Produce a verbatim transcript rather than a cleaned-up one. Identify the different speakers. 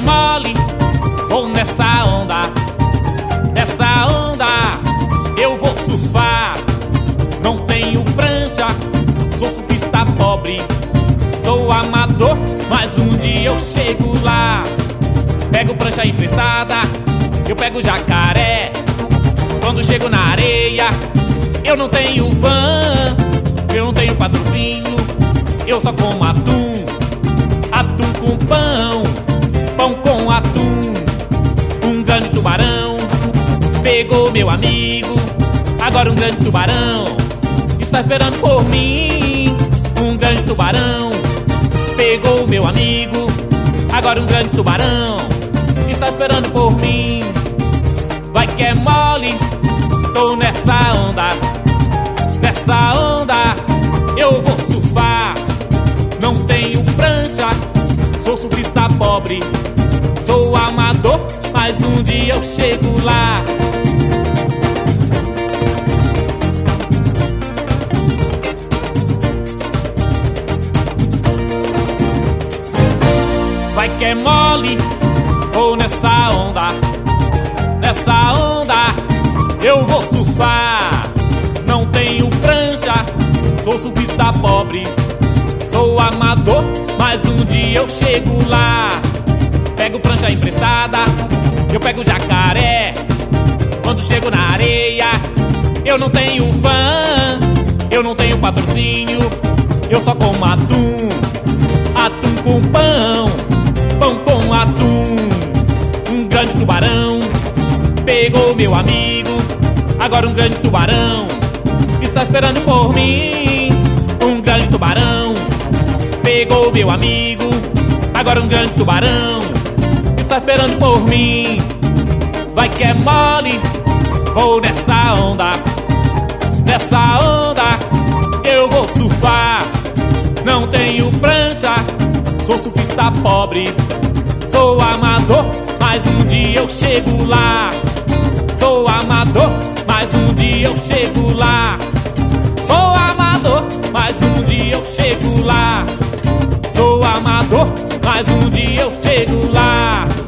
Speaker 1: mole, vou nessa onda. Nessa onda eu vou surfar. Não tenho prancha, sou surfista pobre. Sou amador, mas um dia eu chego lá. Pego prancha emprestada, eu pego jacaré. Quando chego na areia, eu não tenho van, eu não tenho patrocínio, eu só como atum. Atum com pão, pão com atum. Um grande tubarão pegou meu amigo. Agora um grande tubarão está esperando por mim. Um grande tubarão pegou meu amigo. Agora um grande tubarão está esperando por mim. Vai que é mole, tô nessa onda. Nessa onda eu vou surfar. Não tenho prancha, sou surfista pobre. Sou amador, mas um dia eu chego lá. Vai que é mole, vou nessa onda. Nessa onda eu vou surfar. Não tenho prancha, sou surfista pobre. Sou amador, mas um dia eu chego lá. Pego prancha emprestada, eu pego jacaré. Quando chego na areia, eu não tenho van, eu não tenho patrocínio, eu só como atum. Atum com pão, pão com atum. Um grande tubarão pegou meu amigo. Agora um grande tubarão está esperando por mim. Um grande tubarão pegou meu amigo. Agora um grande tubarão está esperando por mim. Vai que é mole, vou nessa onda. Nessa onda eu vou surfar. Não tenho prancha, sou surfista pobre. Sou amador, mas um dia eu chego lá. Sou amador, mas um dia eu chego lá. Sou amador, mas um dia eu chego lá. Sou amador, mas um dia eu chego lá.